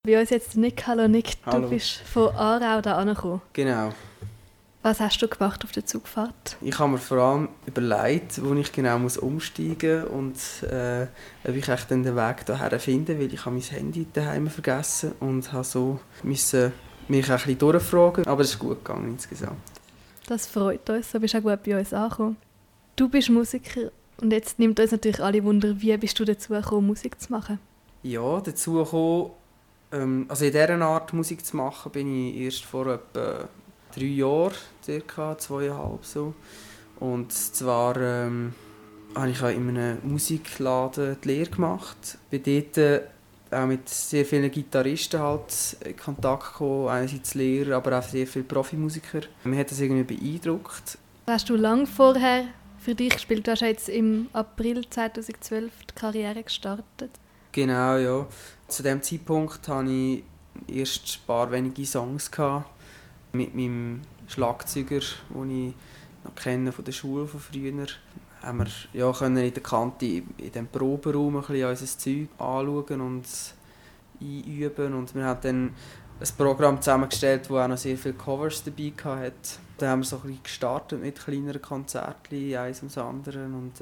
Bei uns jetzt Nick. Hallo Nick, Hallo. Du bist von Aarau da angekommen. Genau. Was hast du gemacht auf der Zugfahrt? Ich habe mir vor allem überlegt, wo ich genau umsteigen muss und ob ich echt den Weg hierher finde, weil ich habe mein Handy daheim vergessen und habe so müssen mich ein bisschen durchfragen, aber es ist gut gegangen insgesamt. Das freut uns, du bist auch gut bei uns angekommen. Du bist Musiker und jetzt nimmt uns natürlich alle Wunder, wie bist du dazu gekommen, Musik zu machen? Ja, dazu gekommen, also in dieser Art Musik zu machen, bin ich erst vor etwa 3 Jahren, circa 2,5 so. Und zwar habe ich in einem Musikladen die Lehre gemacht. Bin dort auch mit sehr vielen Gitarristen halt in Kontakt gekommen, einerseits Lehrer, aber auch sehr viele Profimusiker. Mich hat das irgendwie beeindruckt. Hast du lange vorher für dich gespielt? Du hast ja jetzt im April 2012 die Karriere gestartet. Genau, ja. Zu diesem Zeitpunkt hatte ich erst ein paar wenige Songs mit meinem Schlagzeuger, den ich noch kenne von der Schule von früher. Haben wir können in der Kante in diesem Proberaum ein bisschen unser Zeug anschauen und einüben. Und wir haben dann ein Programm zusammengestellt, das auch noch sehr viele Covers dabei hatte. Dann haben wir so ein bisschen gestartet mit kleineren Konzerten, eins ums andere. Und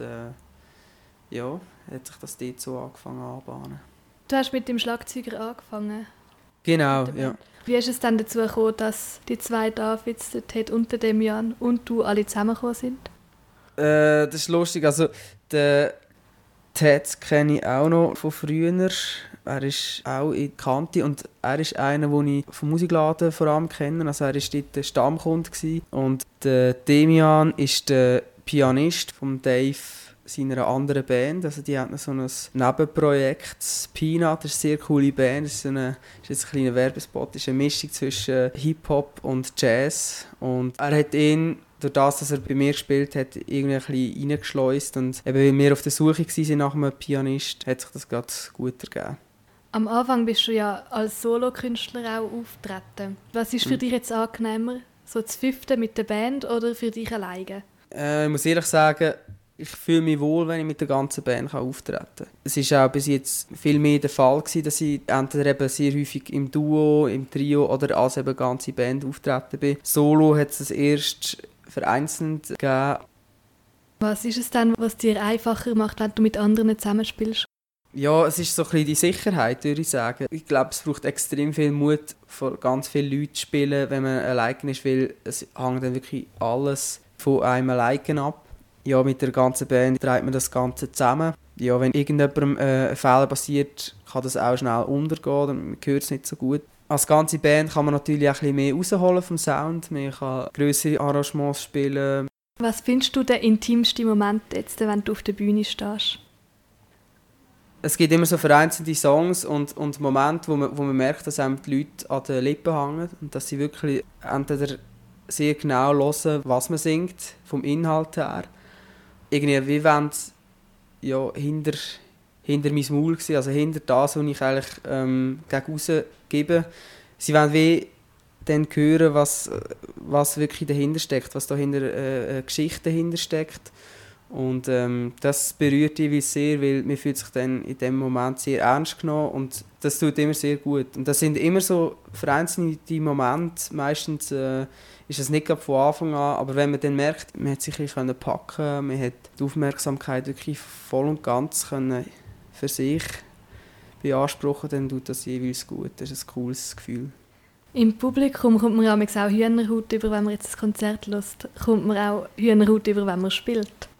hat sich das dort so angefangen anzubahnen. Du hast mit dem Schlagzeuger angefangen. Genau, ja. Wie ist es dann dazu gekommen, dass die zwei Davids, der Ted und der Demian und du alle zusammengekommen sind? Das ist lustig. Also, den Ted kenne ich auch noch von früher. Er ist auch in Kante und er ist einer, den ich vom Musikladen vor allem kenne. Also er war dort der Stammkunde. Und der Demian ist der Pianist von Dave seiner anderen Band. Also die hat noch so ein Nebenprojekt, Peanut, das ist eine sehr coole Band. Das ist, ist jetzt ein kleiner Werbespot, das ist eine Mischung zwischen Hip-Hop und Jazz. Und er hat ihn, durch das, dass er bei mir gespielt hat, irgendwie ein bisschen reingeschleust. Und eben, weil wir auf der Suche waren nach einem Pianist, hat sich das gerade gut ergeben. Am Anfang bist du ja als Solokünstler auch auftreten. Was ist für dich jetzt angenehmer? So das Fünfte mit der Band oder für dich alleine? Ich muss ehrlich sagen, ich fühle mich wohl, wenn ich mit der ganzen Band auftreten kann. Es war auch bis jetzt viel mehr der Fall gewesen, dass ich entweder eben sehr häufig im Duo, im Trio oder als eben ganze Band auftreten bin. Solo hat es erst vereinzelt gegeben. Was ist es dann, was dir einfacher macht, wenn du mit anderen zusammenspielst? Ja, es ist so ein bisschen die Sicherheit, würde ich sagen. Ich glaube, es braucht extrem viel Mut, vor ganz vielen Leuten zu spielen, wenn man alleine ist, weil es hängt dann wirklich alles von einem alleine ab. Ja, mit der ganzen Band trägt man das Ganze zusammen. Ja, wenn irgendjemandem ein Fehler passiert, kann das auch schnell untergehen, man hört es nicht so gut. Als ganze Band kann man natürlich auch ein bisschen mehr rausholen vom Sound. Man kann grössere Arrangements spielen. Was findest du den intimsten Moment jetzt, wenn du auf der Bühne stehst? Es gibt immer so vereinzelte Songs und Momente, wo man merkt, dass einem die Leute an den Lippen hängen und dass sie wirklich entweder sehr genau hören, was man singt, vom Inhalt her. Irgendwie wie wenn es hinter meinem Maul war, also hinter das, was ich eigentlich gegen raus gebe. Sie wollen wie dann hören, was wirklich dahinter steckt, was da hinter eine Geschichte dahinter steckt. Und das berührt jeweils sehr, weil man fühlt sich dann in dem Moment sehr ernst genommen und das tut immer sehr gut. Und das sind immer so vereinzelte Momente, meistens ist es nicht von Anfang an, aber wenn man dann merkt, man hat sich ein bisschen packen, man hat die Aufmerksamkeit wirklich voll und ganz können für sich beanspruchen, dann tut das jeweils gut. Das ist ein cooles Gefühl. Im Publikum kommt man auch Hühnerhaut über, wenn man jetzt ein Konzert hört. Kommt man auch Hühnerhaut über, wenn man spielt?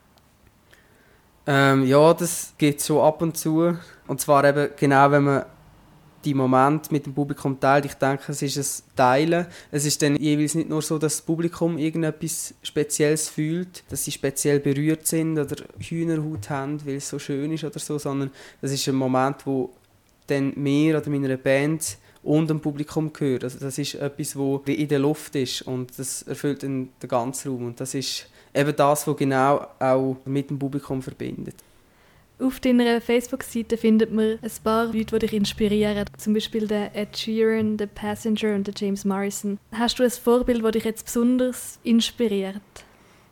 Ja, das gibt es schon ab und zu. Und zwar eben genau, wenn man die Momente mit dem Publikum teilt. Ich denke, es ist ein Teilen. Es ist dann jeweils nicht nur so, dass das Publikum irgendetwas Spezielles fühlt, dass sie speziell berührt sind oder Hühnerhaut haben, weil es so schön ist oder so, sondern das ist ein Moment, wo dann mir oder meiner Band und dem Publikum gehört. Also das ist etwas, wo wie in der Luft ist und das erfüllt den ganzen Raum. Und das ist eben das, was genau auch mit dem Publikum verbindet. Auf deiner Facebook-Seite findet man ein paar Leute, die dich inspirieren. Zum Beispiel der Ed Sheeran, der Passenger und der James Morrison. Hast du ein Vorbild, das dich jetzt besonders inspiriert?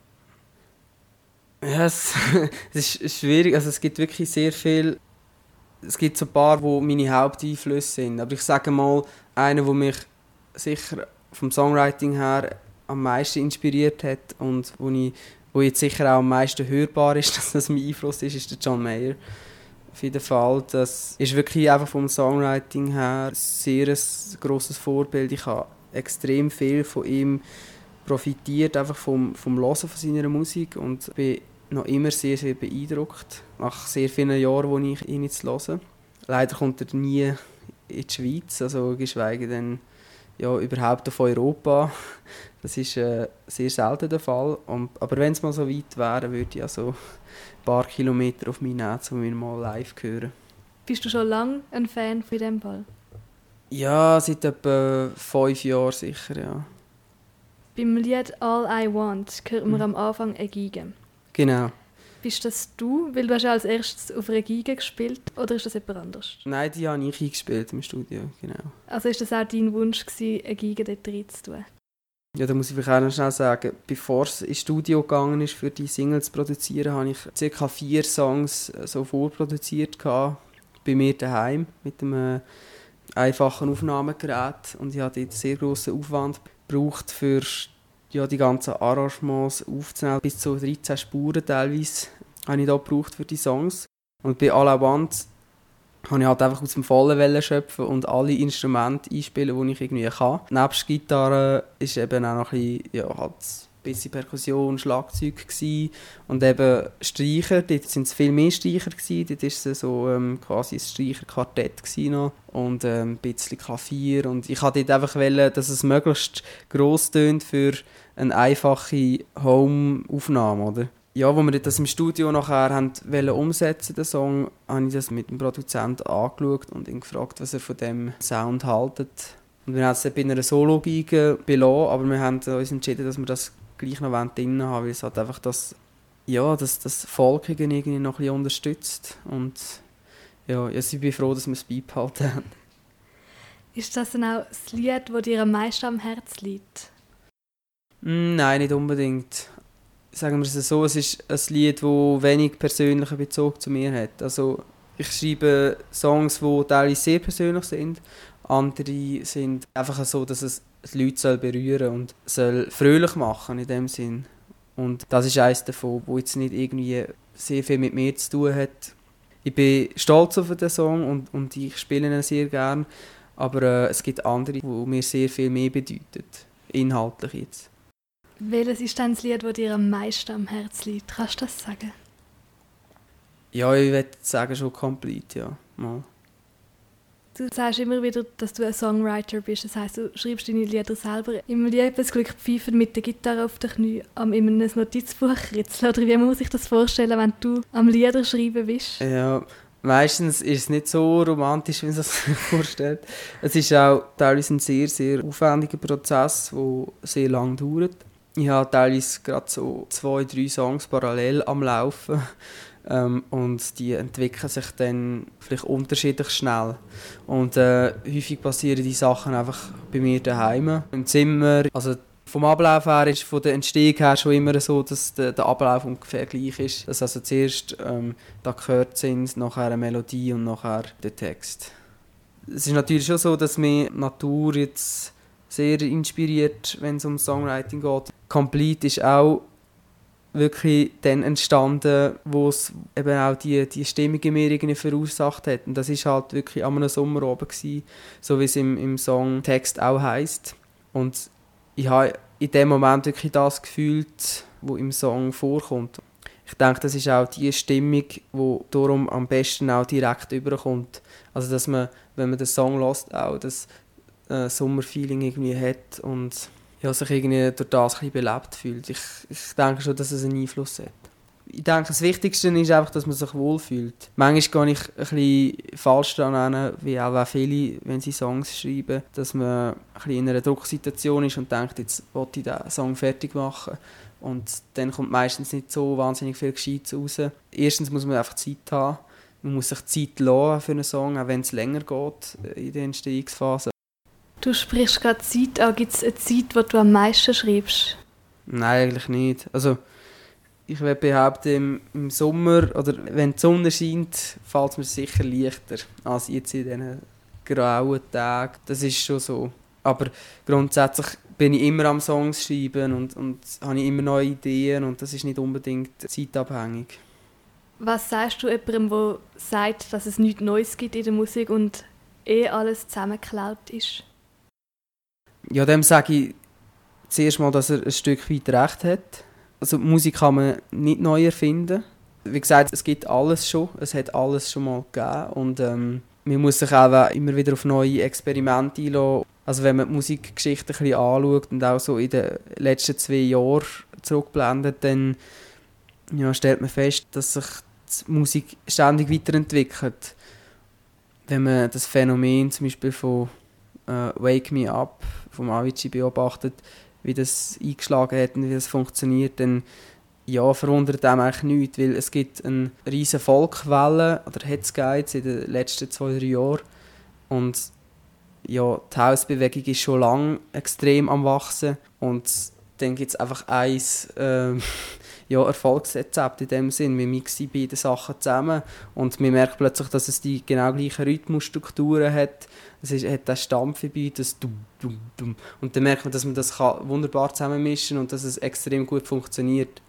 Ja, es ist schwierig. Also es gibt wirklich sehr viele Es gibt so ein paar, die meine Haupteinflüsse sind. Aber ich sage mal, einer, der mich sicher vom Songwriting her am meisten inspiriert hat und wo jetzt sicher auch am meisten hörbar ist, dass das mein Einfluss ist der John Mayer. Auf jeden Fall, das ist wirklich einfach vom Songwriting her sehr ein grosses Vorbild. Ich habe extrem viel von ihm profitiert, einfach vom Hören von seiner Musik und bin noch immer sehr, sehr beeindruckt. Nach sehr vielen Jahren, wo ich ihn jetzt höre. Leider kommt er nie in die Schweiz, also geschweige denn ja, überhaupt auf Europa. Das ist sehr selten der Fall. Aber wenn es mal so weit wäre, würde ich also ein paar Kilometer auf mich nehmen, um ihn mal live zu hören. Bist du schon lange ein Fan von diesem Ball? Ja, seit etwa 5 Jahren sicher, ja. Beim Lied «All I Want» hört man am Anfang eine Geige. Genau. Bist das du? Weil du hast ja als erstes auf einer Geige gespielt, oder ist das jemand anderes? Nein, die habe ich eingespielt im Studio, genau. Also ist das auch dein Wunsch gewesen, eine Geige dort reinzutun? Ja, da muss ich vielleicht auch noch schnell sagen, bevor es ins Studio gegangen ist, für die Single zu produzieren, habe ich ca. 4 Songs so vorproduziert bei mir daheim mit einem einfachen Aufnahmegerät. Und ich hatte dort sehr grossen Aufwand gebraucht, für die ganzen Arrangements aufzunehmen. Bis zu 13 Spuren teilweise habe ich da gebraucht für die Songs. Und bei «All I Want» habe ich halt einfach aus dem Vollen schöpfen und alle Instrumente einspielen, die ich irgendwie kann. Nebst Gitarre ist eben auch noch ein bisschen Perkussion, Schlagzeug gewesen. Und eben Streicher, dort sind es viel mehr Streicher gewesen. Dort war es so quasi ein Streicherquartett noch und ein bisschen Klavier. Und ich wollte dort einfach, dass es möglichst gross tönt für eine einfache Home-Aufnahme, oder? Ja, als wir das im Studio nachher umsetzen, den Song, habe ich das mit dem Produzenten angeschaut und ihn gefragt, was er von dem Sound haltet. Und wir haben es bei einer Solo-Geige belassen, aber wir haben uns entschieden, dass wir das gleich noch drin haben, weil es halt einfach das Volk irgendwie noch ein bisschen unterstützt. Und ja, ich bin froh, dass wir es beibehalten haben. Ist das dann auch das Lied, das dir am meisten am Herzen liegt? Nein, nicht unbedingt. Sagen wir es so, es ist ein Lied, das wenig persönlichen Bezug zu mir hat. Also ich schreibe Songs, die teilweise sehr persönlich sind. Andere sind einfach so, dass es die Leute berühren und soll fröhlich machen in dem Sinn. Und das ist eines davon, das jetzt nicht irgendwie sehr viel mit mir zu tun hat. Ich bin stolz auf den Song und ich spiele ihn sehr gerne. Aber es gibt andere, die mir sehr viel mehr bedeuten, inhaltlich jetzt. Welches ist dann das Lied, das dir am meisten am Herzen liegt? Kannst du das sagen? Ja, ich würde sagen, schon Complete, ja. Mal. Du sagst immer wieder, dass du ein Songwriter bist. Das heisst, du schreibst deine Lieder selber. Im Liebesglück pfeifen mit der Gitarre auf den Knien in einem Notizbuch ritzeln. Oder wie muss ich das vorstellen, wenn du am Lieder schreiben bist? Ja, meistens ist es nicht so romantisch, wie man sich das vorstellt. Es ist auch teilweise ein sehr, sehr aufwendiger Prozess, der sehr lange dauert. Ich habe teilweise gerade so 2-3 Songs parallel am Laufen. Und die entwickeln sich dann vielleicht unterschiedlich schnell. Und häufig passieren die Sachen einfach bei mir daheim im Zimmer. Also vom Ablauf her ist von der Entstehung her schon immer so, dass der Ablauf ungefähr gleich ist. Dass also zuerst da gehört sind, nachher eine Melodie und nachher der Text. Es ist natürlich schon so, dass mich Natur jetzt sehr inspiriert, wenn es um Songwriting geht. Complete ist auch wirklich dann entstanden, wo es eben auch die Stimmung in mir irgendwie verursacht hat. Und das war halt wirklich an einem Sommer oben gewesen, so wie es im Songtext auch heisst. Und ich habe in dem Moment wirklich das gefühlt, was im Song vorkommt. Ich denke, das ist auch die Stimmung, die darum am besten auch direkt überkommt. Also dass man, wenn man den Song hört, auch das Sommerfeeling irgendwie hat und ja, sich irgendwie durch das ein bisschen belebt fühlt. Ich denke schon, dass es einen Einfluss hat. Ich denke, das Wichtigste ist einfach, dass man sich wohlfühlt. Manchmal gehe ich ein bisschen falsch daran, wie auch viele, wenn sie Songs schreiben, dass man ein bisschen in einer Drucksituation ist und denkt, jetzt will ich diesen Song fertig machen. Und dann kommt meistens nicht so wahnsinnig viel Gescheites raus. Erstens muss man einfach Zeit haben. Man muss sich Zeit lassen für einen Song, auch wenn es länger geht in der Entstehungsphase. Du sprichst gerade Zeit an. Gibt es eine Zeit, wo du am meisten schreibst? Nein, eigentlich nicht. Also, Ich würde behaupten, im Sommer oder wenn die Sonne scheint, fällt es mir sicher leichter als jetzt in diesen grauen Tagen. Das ist schon so. Aber grundsätzlich bin ich immer am Songs schreiben und habe immer neue Ideen und das ist nicht unbedingt zeitabhängig. Was sagst du jemandem, der sagt, dass es nichts Neues gibt in der Musik und alles zusammengeklaut ist? Ja, dem sage ich zuerst mal, dass er ein Stück weit recht hat. Also Musik kann man nicht neu erfinden. Wie gesagt, es gibt alles schon. Es hat alles schon mal gegeben. Und man muss sich auch immer wieder auf neue Experimente einlassen. Also wenn man die Musikgeschichte ein bisschen anschaut und auch so in den letzten 2 Jahren zurückblendet, dann stellt man fest, dass sich die Musik ständig weiterentwickelt. Wenn man das Phänomen zum Beispiel von Wake Me Up vom Avicii beobachtet, wie das eingeschlagen hat und wie das funktioniert, dann verwundert einem eigentlich nichts, weil es gibt eine riesige Folkwelle, oder hat es gegeben in den letzten 2-3 Jahren. Und ja, die Hausbewegung ist schon lange extrem am Wachsen und dann gibt es einfach ein Erfolgsrezept in dem Sinn. Wir mixen beide Sachen zusammen und man merkt plötzlich, dass es die genau gleichen Rhythmusstrukturen hat. Es hat den Stampf dabei, das Dum, Dum, Dum. Und dann merkt man, dass man das wunderbar zusammenmischen kann und dass es extrem gut funktioniert.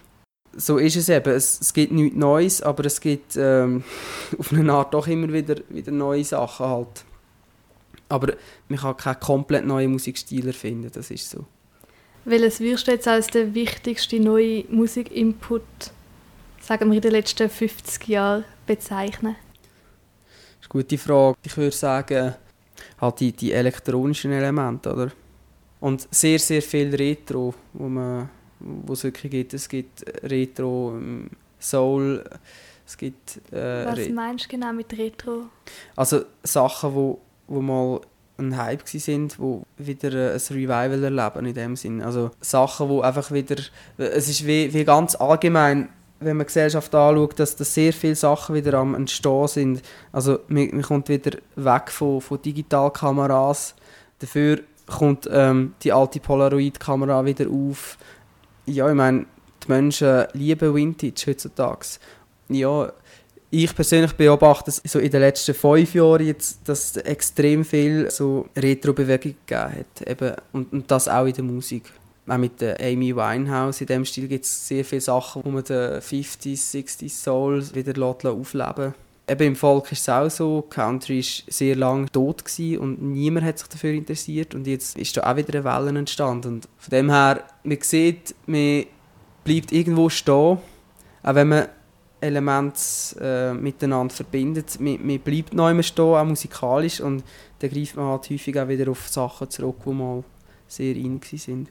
So ist es eben. Es gibt nichts Neues, aber es gibt auf eine Art doch immer wieder neue Sachen halt. Aber man kann keinen komplett neuen Musikstil erfinden, das ist so. Welches würdest du jetzt als der wichtigste neue Musikinput, sagen wir, in den letzten 50 Jahren bezeichnen? Das ist eine gute Frage. Ich würde sagen, halt die elektronischen Elemente, oder? Und sehr, sehr viel Retro, wo es wirklich gibt. Es gibt Retro, Soul, es gibt... Was meinst du genau mit Retro? Also Sachen, wo mal ein Hype waren, die wieder ein Revival erleben in dem Sinn. Also Sachen, die einfach wieder... Es ist wie ganz allgemein, wenn man die Gesellschaft anschaut, dass sehr viele Sachen wieder am Entstehen sind. Also man kommt wieder weg von Digitalkameras. Dafür kommt die alte Polaroid-Kamera wieder auf. Ja, ich meine, die Menschen lieben Vintage heutzutage. Ja, ich persönlich beobachte so in den letzten 5 Jahren jetzt, dass es extrem viel so Retro-Bewegung gegeben hat. Eben, und das auch in der Musik. Auch mit der Amy Winehouse. In diesem Stil gibt es sehr viele Sachen, wo man den 50s, 60s Soul wieder aufleben lässt. Eben im Volk ist es auch so, Country war sehr lange tot und niemand hat sich dafür interessiert. Und jetzt ist da auch wieder eine Welle entstanden. Und von dem her, man sieht, man bleibt irgendwo stehen, auch wenn man Elemente miteinander verbindet. Man bleibt noch immer stehen, auch musikalisch, und dann greift man halt häufig auch wieder auf Sachen zurück, die mal sehr in waren.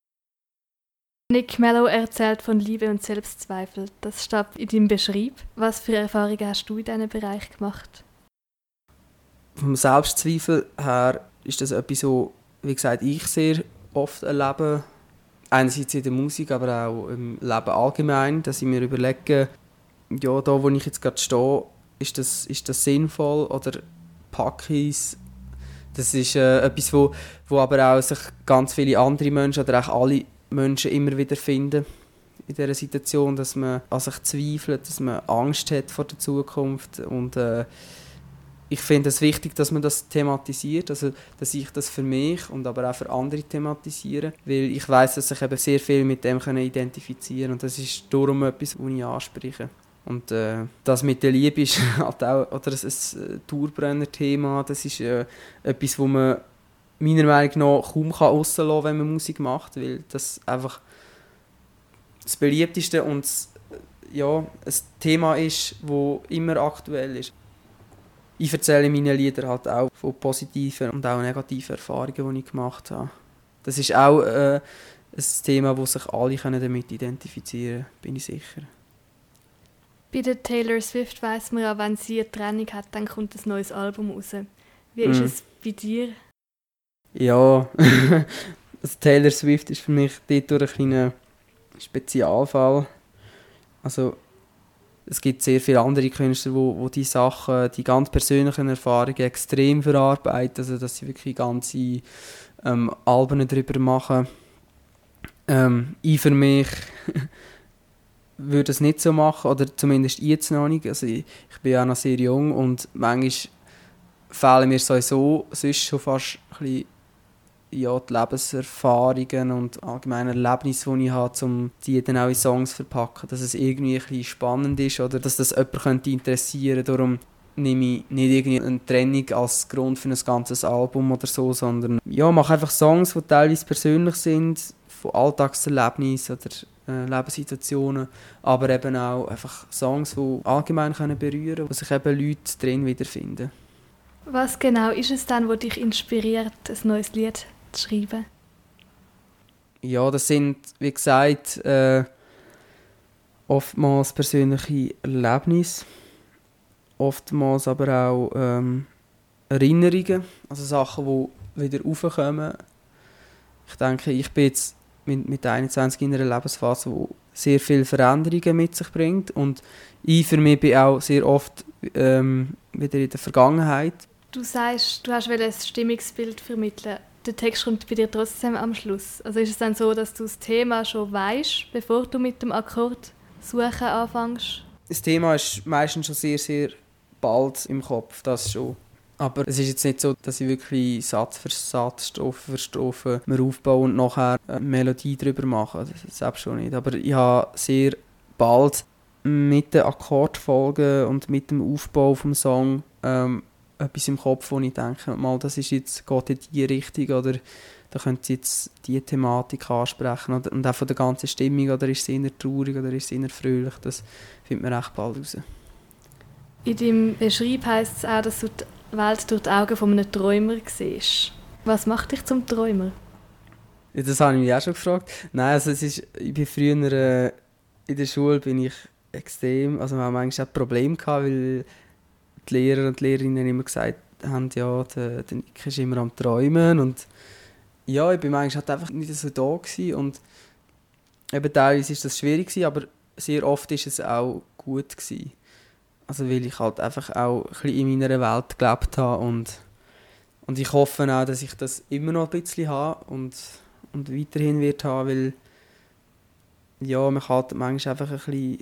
Nick Mello erzählt von Liebe und Selbstzweifel. Das steht in deinem Beschreib. Was für Erfahrungen hast du in diesem Bereich gemacht? Vom Selbstzweifel her ist das etwas, so, wie gesagt, ich sehr oft erlebe. Einerseits in der Musik, aber auch im Leben allgemein, dass ich mir überlege, ja, da wo ich jetzt gerade stehe, ist das sinnvoll oder packe ich es? Das ist etwas, wo aber auch sich ganz viele andere Menschen oder auch alle Menschen immer wieder finden in dieser Situation, dass man an sich zweifelt, dass man Angst hat vor der Zukunft. Und ich finde es wichtig, dass man das thematisiert, also dass ich das für mich und aber auch für andere thematisiere, weil ich weiss, dass sich eben sehr viel mit dem identifizieren können, und das ist darum etwas, was ich anspreche. Und das mit der Liebe ist halt auch, oder ein Dauerbrenner-Thema, das ist etwas, wo man meiner Meinung nach kaum rauslassen kann, wenn man Musik macht, weil das einfach das beliebteste und ein Thema ist, das immer aktuell ist. Ich erzähle in meinen Liedern halt auch von positiven und auch negativen Erfahrungen, die ich gemacht habe. Das ist auch ein Thema, wo sich alle damit identifizieren können, bin ich sicher. Bei der Taylor Swift weiss man ja, wenn sie eine Trennung hat, dann kommt ein neues Album raus. Wie ist es bei dir? Ja, also Taylor Swift ist für mich dort ein kleiner Spezialfall. Also es gibt sehr viele andere Künstler, die die Sachen, die ganz persönlichen Erfahrungen extrem verarbeiten, also dass sie wirklich ganze Alben darüber machen. Ich für mich würde es nicht so machen, oder zumindest jetzt noch nicht. Also ich bin ja noch sehr jung und manchmal fehlen mir sowieso sonst schon fast ein bisschen, ja, die Lebenserfahrungen und allgemeine Erlebnisse, die ich habe, um die dann auch in Songs zu verpacken, dass es irgendwie ein bisschen spannend ist oder dass das jemand könnte interessieren. Darum nehme ich nicht irgendwie eine Trennung als Grund für ein ganzes Album oder so, sondern ja, mache einfach Songs, die teilweise persönlich sind, von Alltagserlebnissen oder Lebenssituationen, aber eben auch einfach Songs, die allgemein berühren können, wo sich eben Leute drin wiederfinden. Was genau ist es dann, was dich inspiriert, ein neues Lied zu schreiben? Ja, das sind, wie gesagt, oftmals persönliche Erlebnisse, oftmals aber auch Erinnerungen, also Sachen, die wieder raufkommen. Ich denke, ich bin jetzt mit 21 in einer Lebensphase, die sehr viele Veränderungen mit sich bringt und ich für mich bin auch sehr oft wieder in der Vergangenheit. Du sagst, du hast ein Stimmungsbild vermitteln. Der Text kommt bei dir trotzdem am Schluss. Also ist es dann so, dass du das Thema schon weißt, bevor du mit dem Akkord suchen anfängst? Das Thema ist meistens schon sehr, sehr bald im Kopf, das schon. Aber es ist jetzt nicht so, dass ich wirklich Satz für Satz, Strophe für Strophe mir aufbaue und nachher eine Melodie drüber mache. Das selbst schon nicht. Aber ich habe sehr bald mit den Akkordfolgen und mit dem Aufbau des Songs etwas im Kopf, wo ich denke, mal, das ist jetzt, geht in die Richtung oder da könnte sie jetzt diese Thematik ansprechen oder, und auch von der ganzen Stimmung, oder ist sie eher traurig oder ist sie eher fröhlich, das findet man recht bald raus. In deinem Beschreib heisst es auch, dass du die Welt durch die Augen von einem Träumer siehst. Was macht dich zum Träumer? Ja, das habe ich mich auch schon gefragt. Nein, also ich bin früher in der Schule bin ich extrem, also wir haben manchmal auch Probleme gehabt, weil die Lehrer und die Lehrerinnen immer gesagt haben, ja, der Nick ist immer am Träumen und ja, ich bin manchmal halt einfach nicht so da gewesen und eben teilweise war das schwierig gewesen, aber sehr oft war es auch gut gewesen. Also weil ich halt einfach auch ein bisschen in meiner Welt gelebt habe und ich hoffe auch, dass ich das immer noch ein bisschen habe und weiterhin wird haben, weil ja, man kann halt manchmal einfach ein bisschen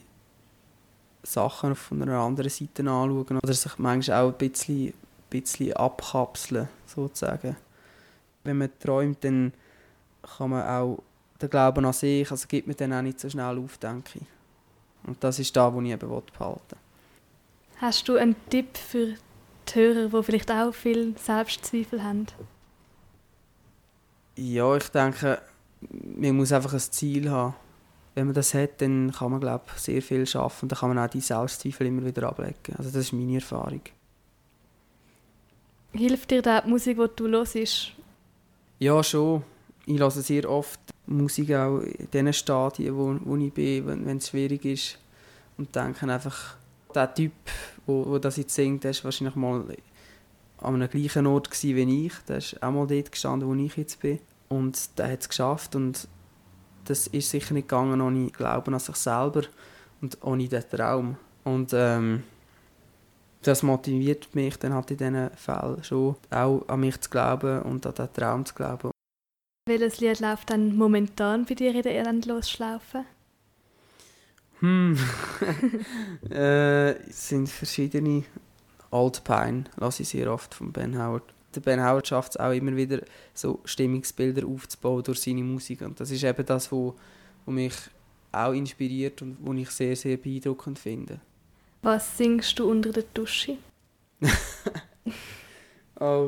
Sachen von einer anderen Seite anschauen oder sich manchmal auch ein bisschen abkapseln, sozusagen. Wenn man träumt, dann kann man auch den Glauben an sich, also gibt man dann auch nicht so schnell auf, denke ich. Und das ist das, was ich eben behalten will. Hast du einen Tipp für die Hörer, die vielleicht auch viel Selbstzweifel haben? Ja, ich denke, man muss einfach ein Ziel haben. Wenn man das hat, dann kann man, glaube ich, sehr viel schaffen. Dann kann man auch die Selbstzweifel immer wieder ablegen. Also das ist meine Erfahrung. Hilft dir da die Musik, die du hörst? Ja, schon. Ich höre sehr oft Musik auch in den Stadien, wo ich bin, wenn es schwierig ist. Und denke einfach, der Typ, der das jetzt singt, der war wahrscheinlich mal an einem gleichen Ort wie ich. Der ist auch mal dort gestanden, wo ich jetzt bin. Und der hat es geschafft. Und das ist sicher nicht gegangen ohne Glauben an sich selber und ohne den Traum. Und das motiviert mich dann halt in diesen Fällen schon, auch an mich zu glauben und an den Traum zu glauben. Welches Lied läuft dann momentan bei dir in der Endlosschlaufe? Es sind verschiedene. Old Pine lasse ich sehr oft von Ben Howard. Der Ben Howard schafft es auch immer wieder, so Stimmungsbilder aufzubauen durch seine Musik. Und das ist eben das, was mich auch inspiriert und was ich sehr, sehr beeindruckend finde. Was singst du unter der Dusche? Oh.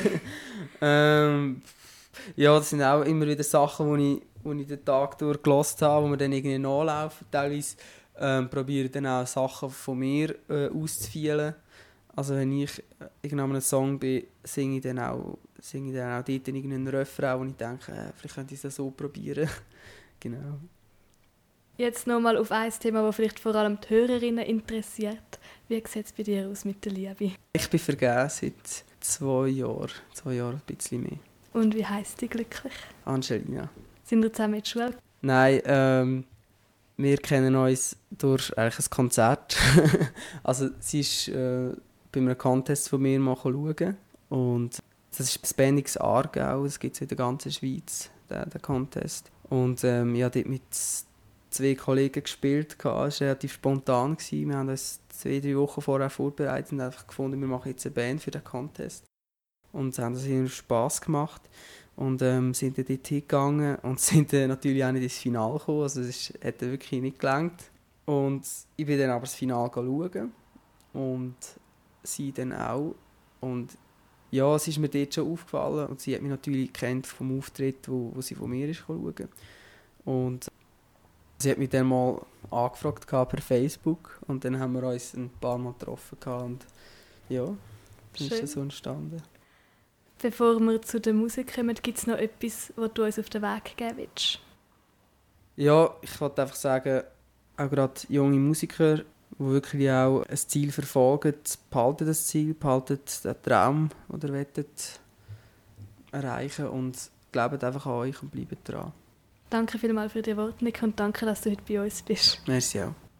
Ja, das sind auch immer wieder Sachen, die ich den Tag durch gehört habe, wo wir dann irgendwie nachlaufen. Teilweise probiere ich dann auch Sachen von mir auszufielen. Also wenn ich in einem Song bin, singe ich dann auch dort irgendeinen Refrain, wo ich denke, vielleicht könnte ich es so probieren. Genau. Jetzt nochmal auf ein Thema, das vielleicht vor allem die Hörerinnen interessiert. Wie sieht es bei dir aus mit der Liebe? Ich bin vergeben seit 2 Jahren. 2 Jahre, ein bisschen mehr. Und wie heisst die glücklich? Angelina. Sind wir zusammen in der Schule? Nein, wir kennen uns durch eigentlich ein Konzert. Also sie ist bei einem Contest von mir mal schauen. Und das ist das Bendix Aargau, das gibt es in der ganzen Schweiz, den Contest. Und ich habe dort mit 2 Kollegen gespielt. Es war relativ spontan. Wir haben uns 2-3 Wochen vorher vorbereitet und einfach gefunden, wir machen jetzt eine Band für den Contest. Und haben das irgendwie Spass gemacht. Und sind dann dort hingegangen und sind dann natürlich auch nicht ins Finale gekommen. Also es hat wirklich nicht gelangt. Und ich bin dann aber das Finale schauen. Und sie dann auch. Und ja, es ist mir dort schon aufgefallen. Und sie hat mich natürlich gekannt vom Auftritt, wo sie von mir ist schauen. Und sie hat mich dann mal angefragt per Facebook. Und dann haben wir uns ein paar Mal getroffen. Und ja, dann ist das so entstanden. Bevor wir zu der Musik kommen, gibt es noch etwas, was du uns auf den Weg geben willst? Ja, ich wollte einfach sagen, auch gerade junge Musiker, die wirklich auch ein Ziel verfolgen, behalten das Ziel, behalten den Traum, den ihr wollt erreichen und glaubt einfach an euch und bleibt dran. Danke vielmals für die Worte, Nick, und danke, dass du heute bei uns bist. Merci auch.